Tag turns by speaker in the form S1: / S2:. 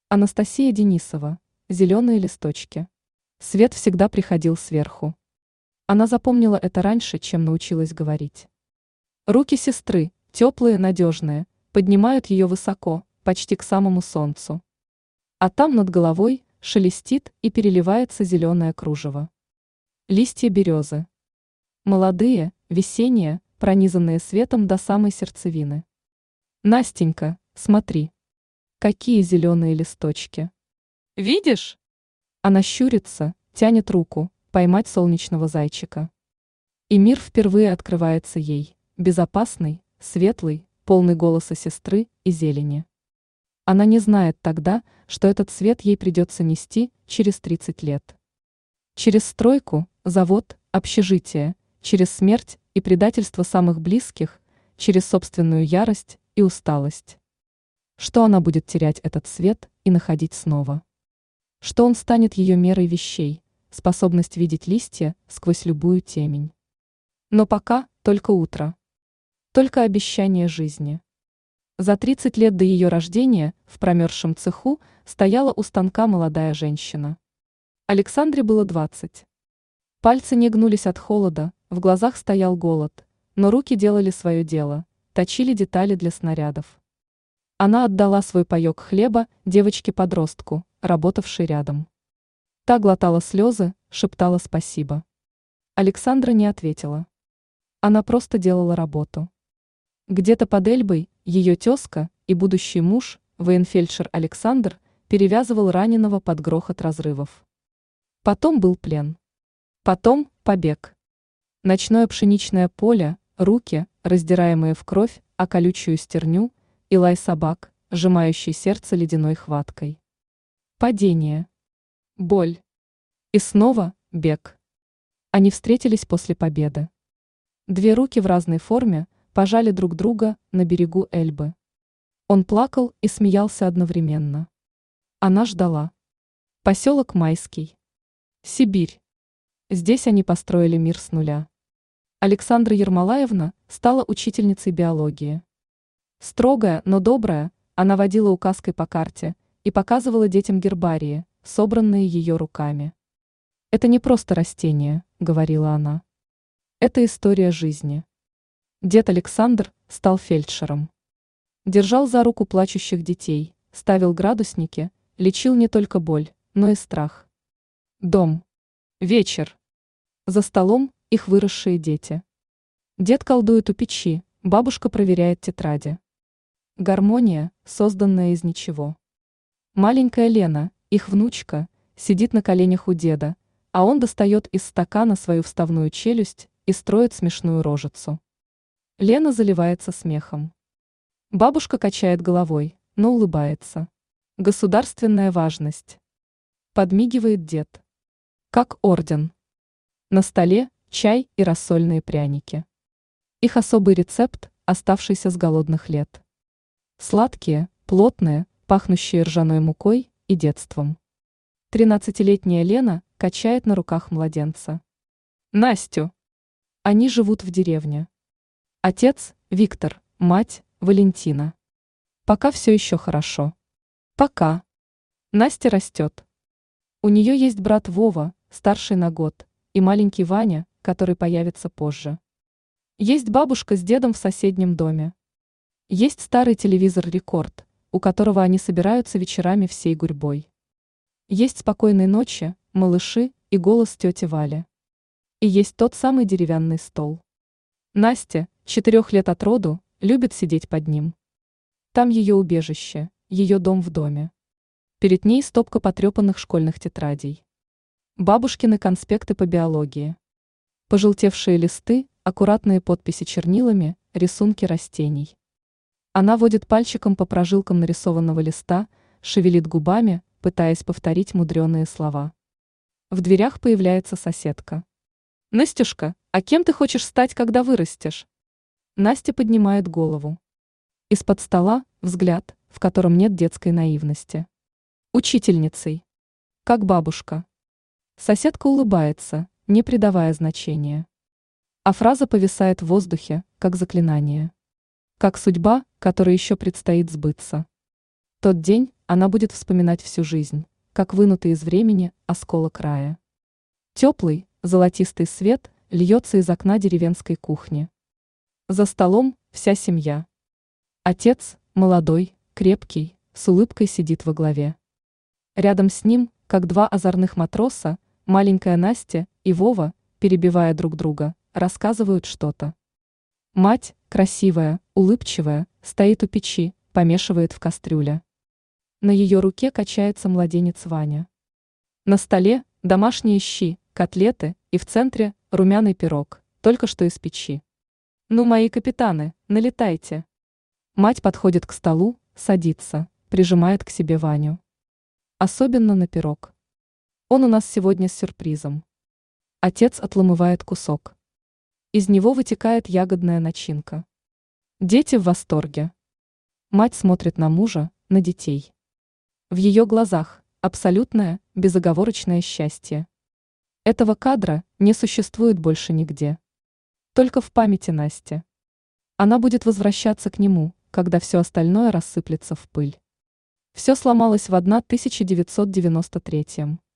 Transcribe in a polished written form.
S1: Анастасия Денисова. Зеленые листочки. Свет всегда приходил сверху. Она запомнила это раньше, чем научилась говорить. Руки сестры, теплые, надежные, поднимают ее высоко, почти к самому солнцу. А там над головой шелестит и переливается зеленое кружево. Листья березы. Молодые, весенние, пронизанные светом до самой сердцевины. Настенька, смотри. Какие зеленые листочки. Видишь? Она щурится, тянет руку, поймать солнечного зайчика. И мир впервые открывается ей, безопасный, светлый, полный голоса сестры и зелени. Она не знает тогда, что этот свет ей придется нести через 30 лет. Через стройку, завод, общежитие, через смерть и предательство самых близких, через собственную ярость и усталость. Что она будет терять этот свет и находить снова? Что он станет ее мерой вещей, способность видеть листья сквозь любую темень. Но пока только утро. Только обещание жизни. За 30 лет до ее рождения в промерзшем цеху стояла у станка молодая женщина. Александре было 20. Пальцы не гнулись от холода, в глазах стоял голод, но руки делали свое дело, точили детали для снарядов. Она отдала свой паек хлеба девочке-подростку, работавшей рядом. Та глотала слезы, шептала спасибо. Александра не ответила. Она просто делала работу. Где-то под Эльбой ее тезка и будущий муж, военфельдшер Александр, перевязывал раненого под грохот разрывов. Потом был плен. Потом побег. Ночное пшеничное поле, руки, раздираемые в кровь, а колючую стерню, и лай собак, сжимающий сердце ледяной хваткой. Падение. Боль. И снова бег. Они встретились после победы. Две руки в разной форме пожали друг друга на берегу Эльбы. Он плакал и смеялся одновременно. Она ждала. Поселок Майский. Сибирь. Здесь они построили мир с нуля. Александра Ермолаевна стала учительницей биологии. Строгая, но добрая, она водила указкой по карте и показывала детям гербарии, собранные ее руками. «Это не просто растение», — говорила она. «Это история жизни». Дед Александр стал фельдшером. Держал за руку плачущих детей, ставил градусники, лечил не только боль, но и страх. Дом. Вечер. За столом их выросшие дети. Дед колдует у печи, бабушка проверяет тетради. Гармония, созданная из ничего. Маленькая Лена, их внучка, сидит на коленях у деда, а он достает из стакана свою вставную челюсть и строит смешную рожицу. Лена заливается смехом. Бабушка качает головой, но улыбается. Государственная важность. Подмигивает дед. Как орден. На столе чай и рассольные пряники. Их особый рецепт, оставшийся с голодных лет. Сладкие, плотные, пахнущие ржаной мукой и детством. 13-летняя Лена качает на руках младенца. Настю. Они живут в деревне. Отец – Виктор, мать – Валентина. Пока все еще хорошо. Пока. Настя растет. У нее есть брат Вова, старший на год, и маленький Ваня, который появится позже. Есть бабушка с дедом в соседнем доме. Есть старый телевизор «Рекорд», у которого они собираются вечерами всей гурьбой. Есть спокойные ночи, малыши и голос тети Вали. И есть тот самый деревянный стол. Настя, 4 лет от роду, любит сидеть под ним. Там ее убежище, ее дом в доме. Перед ней стопка потрепанных школьных тетрадей. Бабушкины конспекты по биологии. Пожелтевшие листы, аккуратные подписи чернилами, рисунки растений. Она водит пальчиком по прожилкам нарисованного листа, шевелит губами, пытаясь повторить мудреные слова. В дверях появляется соседка. «Настюшка, а кем ты хочешь стать, когда вырастешь?» Настя поднимает голову. Из-под стола взгляд, в котором нет детской наивности. Учительницей. Как бабушка. Соседка улыбается, не придавая значения. А фраза повисает в воздухе, как заклинание. Как судьба, которой еще предстоит сбыться. Тот день, она будет вспоминать всю жизнь, как вынутый из времени осколок рая. Теплый, золотистый свет льется из окна деревенской кухни. За столом вся семья. Отец, молодой, крепкий, с улыбкой сидит во главе. Рядом с ним, как два озорных матроса, маленькая Настя и Вова, перебивая друг друга, рассказывают что-то. Мать, красивая, улыбчивая, стоит у печи, помешивает в кастрюле. На ее руке качается младенец Ваня. На столе домашние щи, котлеты и в центре румяный пирог, только что из печи. Ну, мои капитаны, налетайте. Мать подходит к столу, садится, прижимает к себе Ваню. Особенно на пирог. Он у нас сегодня с сюрпризом. Отец отламывает кусок. Из него вытекает ягодная начинка. Дети в восторге. Мать смотрит на мужа, на детей. В ее глазах абсолютное, безоговорочное счастье. Этого кадра не существует больше нигде. Только в памяти Насти. Она будет возвращаться к нему, когда все остальное рассыплется в пыль. Все сломалось в 1993-м.